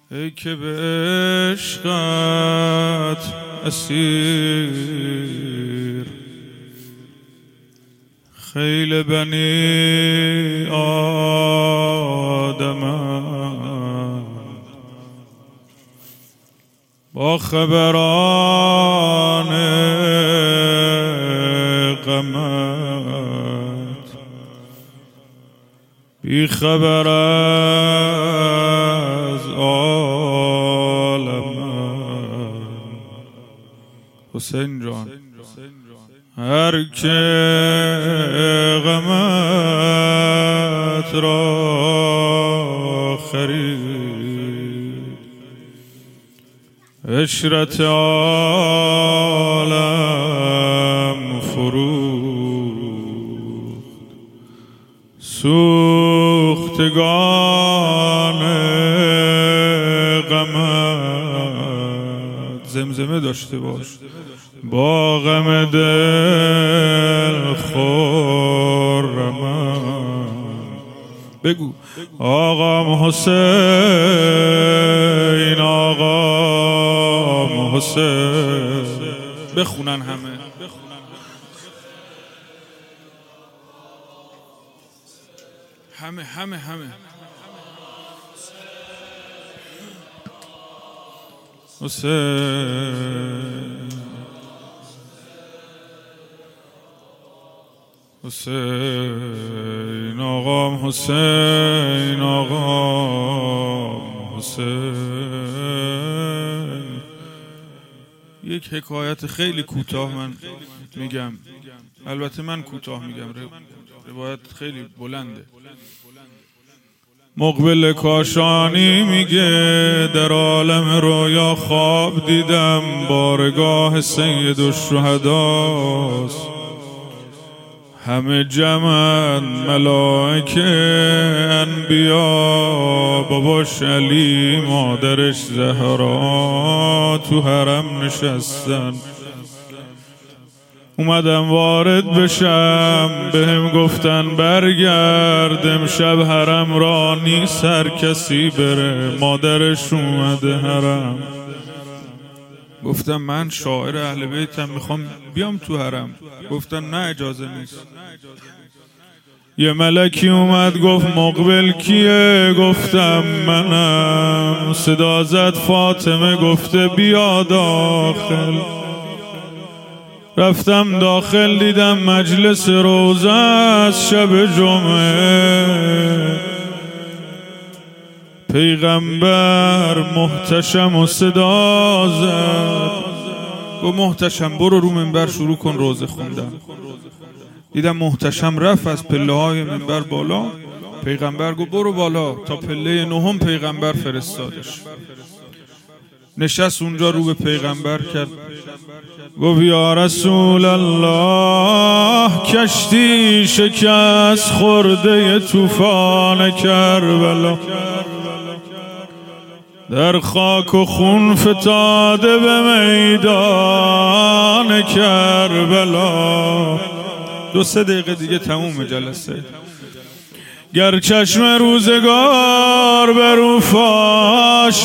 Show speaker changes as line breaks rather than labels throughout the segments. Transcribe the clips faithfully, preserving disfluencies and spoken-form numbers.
ای که به عشقت اسیر، خیل بنی آدم با خبران غمت، بی خبر از عالمت. حسین جان هر که غمت را خرید، عشرت عالم فروخت. سوختگان غمت، زمزمه داشته باش، با غم دل خرمم. بگو آقام حسین، آقام حسین. بخونن همه. همه همه همه حسین، حسین، آقام حسین، آقام حسین. یک حکایت خیلی کوتاه من میگم، البته من کوتاه میگم، روایت خیلی بلنده. مقبل کاشانی میگه در عالم رویا خواب دیدم بارگاه سید الشهداست، همه جمعن ملائکه انبیا، باباش علی مادرش زهرا تو حرم نشستن. اومدم وارد بشم، بهم گفتن برگرد امشب حرم را نیست هر کسی بره، مادرش اومده حرم. گفتم من شاعر اهل بیتم میخوام بیام تو حرم. گفتن نه اجازه نیست. یه ملکی اومد گفت مقبل کیه؟ گفتم منم. صدا زد فاطمه، گفته بیا داخل. رفتم داخل دیدم مجلس روزه است شب جمعه، پیغمبر محتشم و صدا زد. گفت محتشم برو رو منبر شروع کن روزه خوندن. دیدم محتشم رفت از پله های منبر بالا. پیغمبر گفت برو بالا تا پله نهم پیغمبر فرستادش. نشست اونجا رو به پیغمبر کرد، گفت یا رسول الله کشتی شکست خورده طوفان کربلا، در خاک و خون فتاده به میدان کربلا. دو سه دقیقه دیگه تموم جلسه. گر چشم روزگار بر او فاش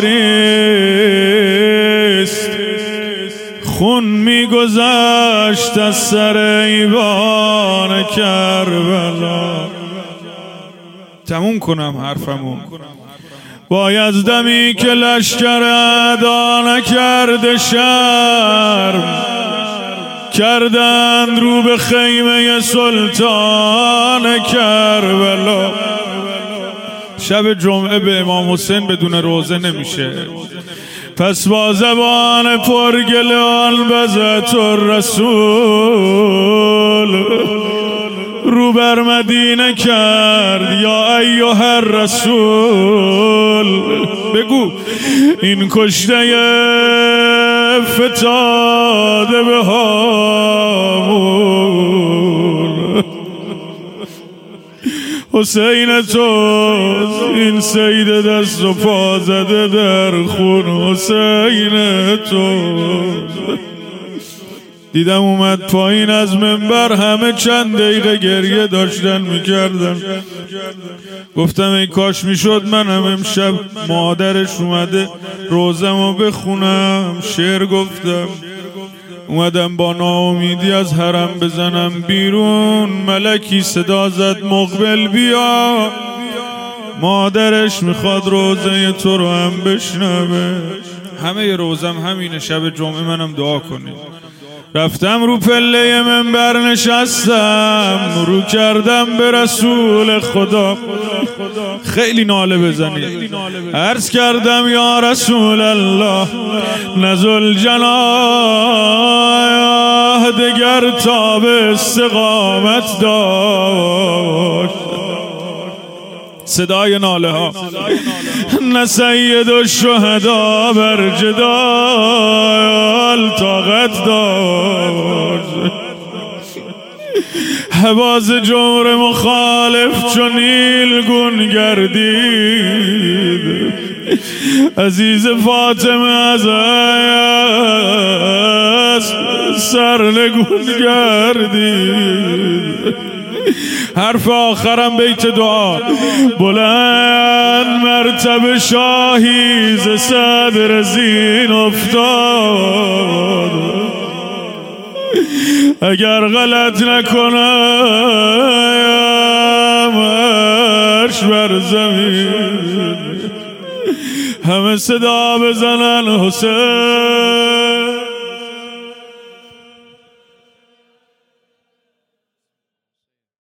میگریست، خون میگذشت از سر ایوان کربلا. تموم کنم حرفمو. بایزدمی که لشکر اعدا نکرده شرم، کردند رو به خیمه سلطان کربلا. شب جمعه به امام حسین بدون روزه نمیشه. پس با زبان پرگل البزت الرسول رو بر مدینه کرد یا ایها الرسول. بگو این کشته فتاده به هامون، حسین تو این سید دست و پا زده در خون، حسین تو دیدم اومد پایین از منبر، همه چند دقیقه گریه داشتن میکردن. گفتم ای کاش میشد منم امشب مادرش اومده روزمو بخونم. شعر گفتم، اومدم با ناامیدی از حرم بزنم بیرون، ملکی صدا زد مقبل بیا، مادرش میخواد روزه تو رو هم بشنوه. همه روزم همینه، شب جمعه منم دعا کنید. رفتم رو پله منبر نشستم، رو کردم به رسول خدا، خیلی ناله بزنید. عرض کردم یا رسول الله نزل جناح دگر تاب استقامت داشت. صدای ناله ها نه سید الشهدا بر جدال طاقت داشت. حواز جور مخالف چو نیلگون گردید، عزیز فاطمه از سرنگون گردید. حرف آخرم بیت دعا، بلند مرتبه شاهی ز صدر زین افتاد، اگر غلط نکنم عرش بر زمین، همه صدا بزنن حسین.